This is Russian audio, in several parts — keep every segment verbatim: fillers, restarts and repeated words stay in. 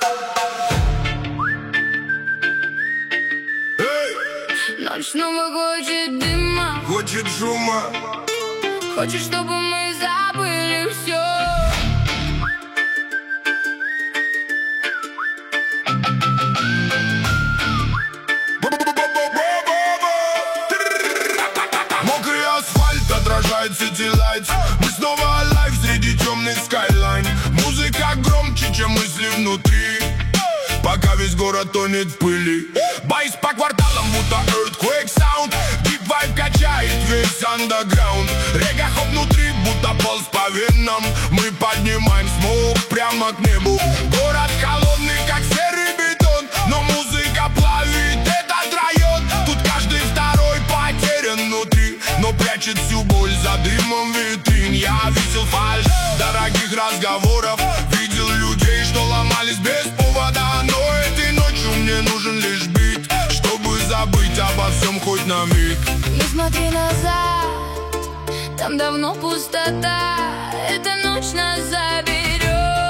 Ночь снова хочет дыма, хочет шума, хочет, чтобы мы забыли все. Мокрый асфальт отражает City Lights. Мы снова alive среди темных skyline. Музыка громче, чем мысли внутри, пока весь город тонет в пыли. Байс по кварталам, будто earthquake sound. Deep vibe качает весь underground. Рега-хоп внутри, будто полз по венам. Мы поднимаем смог прямо к небу. Город холодный, как серый бетон, но музыка плавит этот район. Тут каждый второй потерян внутри, но прячет всю боль за дымом витрин. Я видел фальшь дорогих разговоров, видел людей, что ломались без повода. Но этой ночью мне нужен лишь бит, чтобы забыть обо всем хоть на миг. Не смотри назад, там давно пустота. Эта ночь нас заберет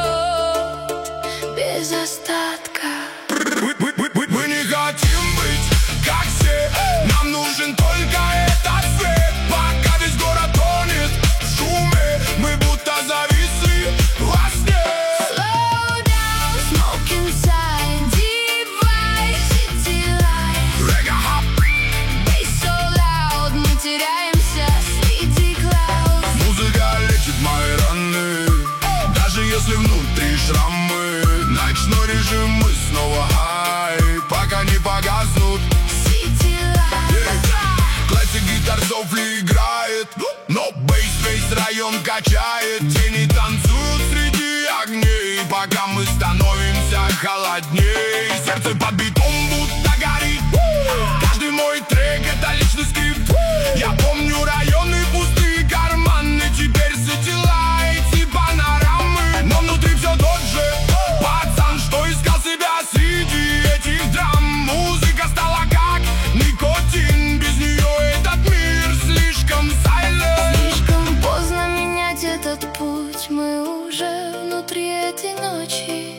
без остатка. Мы, мы, мы, мы, мы не хотим быть как все, нам нужен только этот свет. Пока весь город тонет в шуме, мы будто зависли во сне. Slow down, smoke inside, deep vibe, city lights. Рега-хоп, Bass so loud, мы теряемся среди clouds. музыка лечит мои раны, даже если внутри шрамы. Ночной режим, мы снова хай, пока не погаснут City lights. классик гитар софли играет, но бейс весь район качает. Тени танцуют среди огней, пока мы становимся холодней. Сердце под битом будто горит. Каждый мой трек — это личный скрипт. Я помню районы, пустые карманы. Теперь City Lights и панорамы, но внутри все тот же пацан, что искал себя среди этих драм. Музыка стала как никотин, без нее этот мир слишком silent. Слишком поздно менять этот путь, мы уже внутри этой ночи.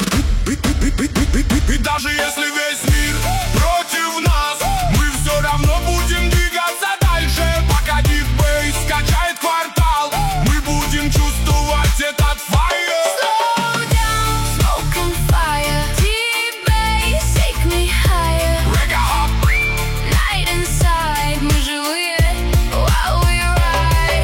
И даже если весь мир против нас, мы все равно будем двигаться дальше. Пока deep bass качает квартал, мы будем чувствовать этот fire. Slow down, smoke and fire, deep bass, take me higher. Рега-хоп, Night inside, мы живые, while we ride.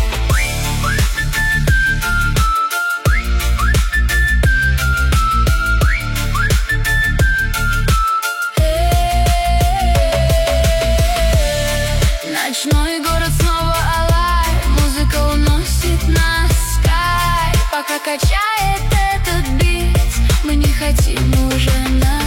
Ночной город снова alive, музыка уносит нас в sky. Пока качает этот бит, мы не хотим уже на